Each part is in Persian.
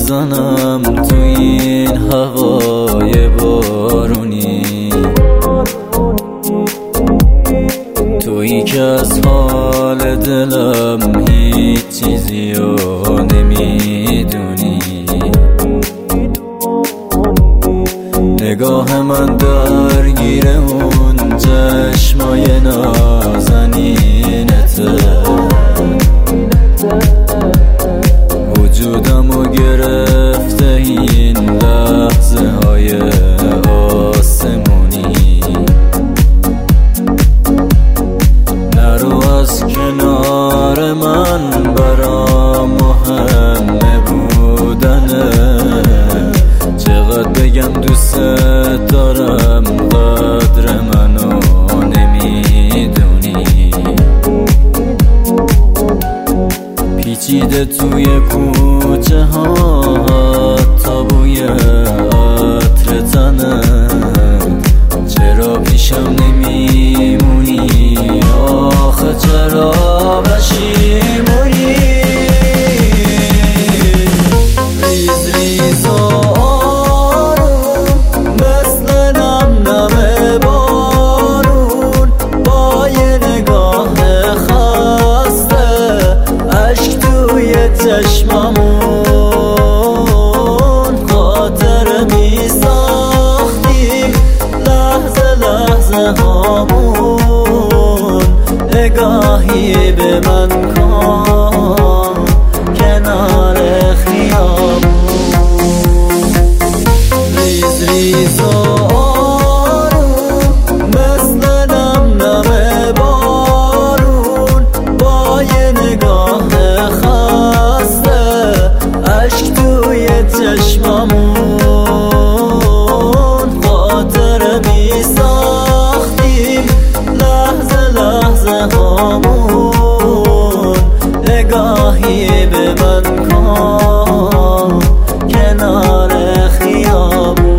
بزنم تو این هوای بارونی، تویی که از حال دلم هیچ چیزی رو نمیدونی. نگاه من درگیر اون چشمای نازنینته، وجودمو گرفته این لحظه های آسمونی. نرو از کنار من، برام مهم بودنه. چقدر بگم دوست دارم، قدر منو نمیدونی. پیچیده توی کوچه ها حتی بوی عطر تنت، چرا پیشم نمیمونی؟ آخه چرا پشیمونی؟ ریز ریز و آروم مثل نم نم بارون، با یه نگاه خسته اشک توی چشممون، خاطره می ساختیم لحظه لحظه هامون. نگاهی به من کن کنار خیابون. ریز ریز و آروم مثل نم نم بارون، با یه نگاه خسته اشک توی چشممون، خاطره می ساختیم لحظه لحظه هامون. نگاهی به من کن کنار خیابون.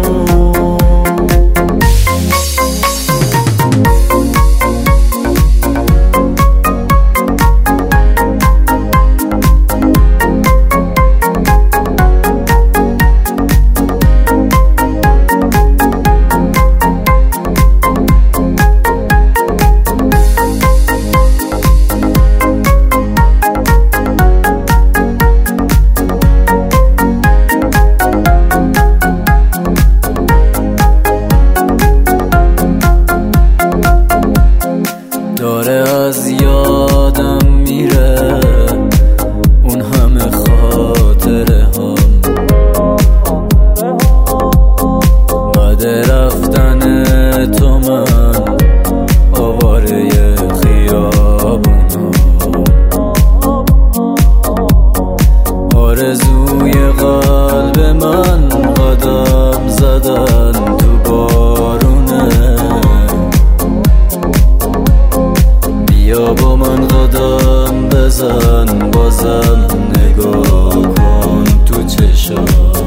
داره از یادم میره اون همه خاطره هم، بعد رفتن تو من آواره خیابونم. آرزوی قلب من قدم زدن تو بارونه، بیا با من قدم بزن، بازم نگاه کن تو چشام.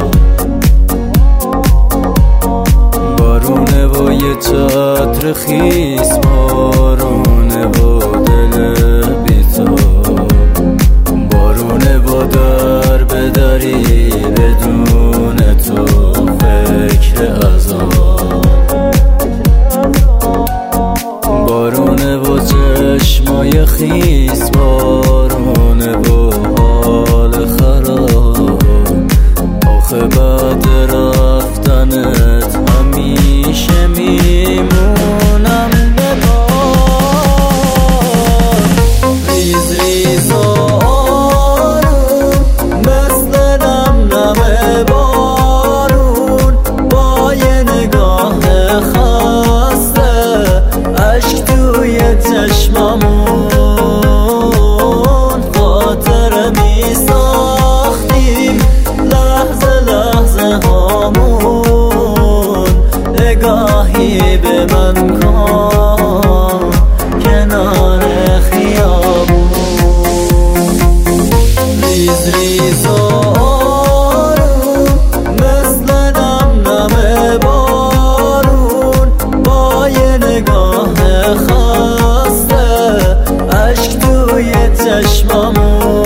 بارونه و یه چتر خیس، بارونه و دل بی‌تاب، بارونه و در بدری بدون تو فکر عذاب. بارونه و چشمای خیس، بارونه و حال خراب. آخه بعد رفتنت همیشه میمونم به بار. ریز ریز و آروم مثل نم نم بارون، با یه نگاه خسته اشک توی چشممون، خاطره می ساختیم لحظه لحظه هامون. نگاهی به من کن کنار خیابون. ریز ریز و آروم مثل نم نم بارون، با یه نگاه خسته اشک توی چشممون.